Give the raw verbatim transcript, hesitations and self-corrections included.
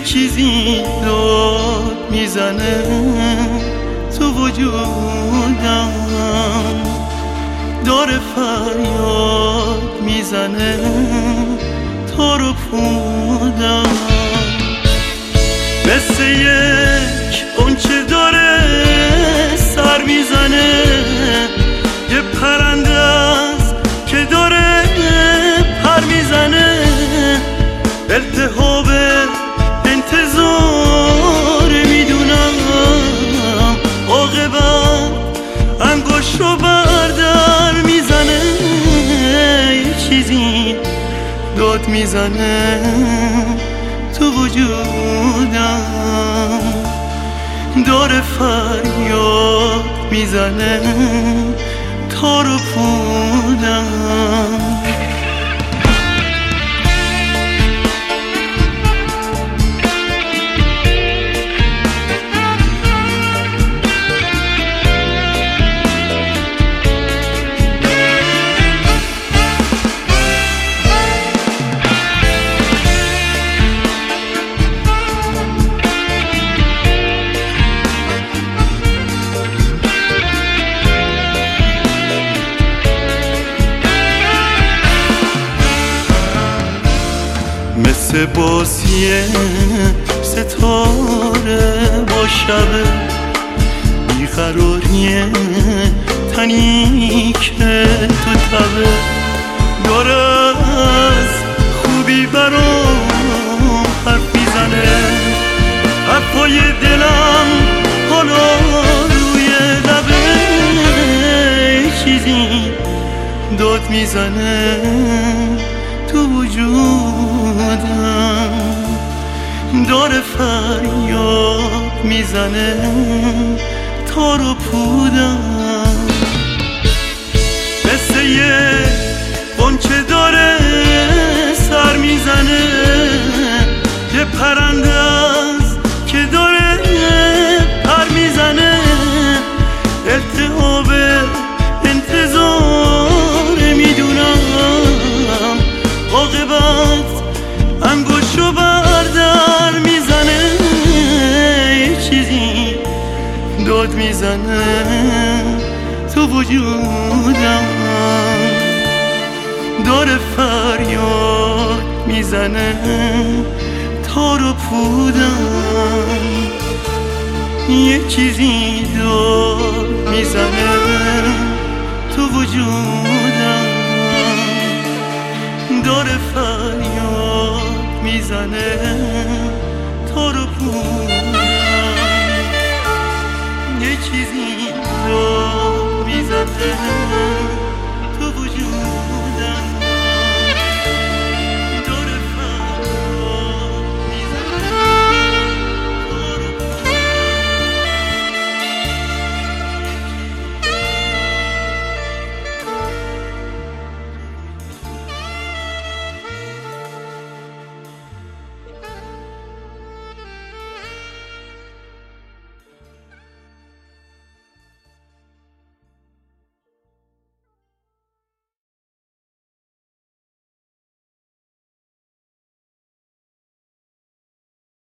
چیزی داد میزنه تو وجودم، داره فریاد میزنه تو رو پودم. مثل یک غنچه داره سر میزنه، یه پرنده است که داره پر میزنه. التهاب انتظار میدونم، عاقبت انگشت رو بردر میزنه. یه چیزی داد میزنه تو وجودم، داره فریاد میزنه تا رو پودم. مثل بازی ستاره با شبه، بیقراری تنی که تو تبه. داره از خوبی برام حرف میزنه، حرفای دلم حالا روی لبه. چیزی داد میزنه تو وجودم، داره فریاد میزنه تا رو پودم. مثل یه غنچه داره سر میزنه، یه پرنده است که داره پر میزنه. التهاب انتظار میدونم، عاقبت انگشت رو بردر میزنه. یه چیزی داد میزنه تو وجودم، داره فریاد میزنه تا رو پودم. یه چیزی داد میزنه تو وجودم، داره فریاد میزنه تا رو پودم. یه چیزی داد میزنه